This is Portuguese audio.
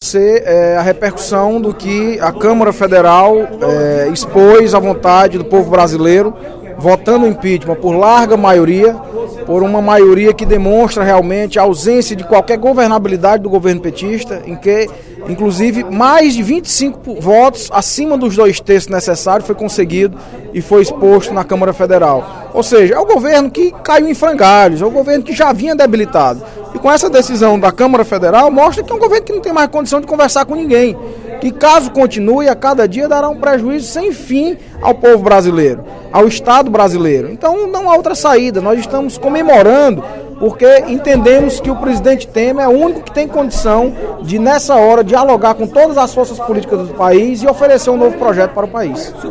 você a repercussão do que a Câmara Federal expôs à vontade do povo brasileiro, votando impeachment por larga maioria, por uma maioria que demonstra realmente a ausência de qualquer governabilidade do governo petista, em que, inclusive, mais de 25 votos acima dos 2/3 necessários foi conseguido e foi exposto na Câmara Federal. Ou seja, é o governo que caiu em frangalhos, é o governo que já vinha debilitado. E com essa decisão da Câmara Federal, mostra que é um governo que não tem mais condição de conversar com ninguém. Que caso continue, a cada dia dará um prejuízo sem fim ao povo brasileiro, ao Estado brasileiro. Então não há outra saída, nós estamos comemorando porque entendemos que o presidente Temer é o único que tem condição de, nessa hora, dialogar com todas as forças políticas do país e oferecer um novo projeto para o país.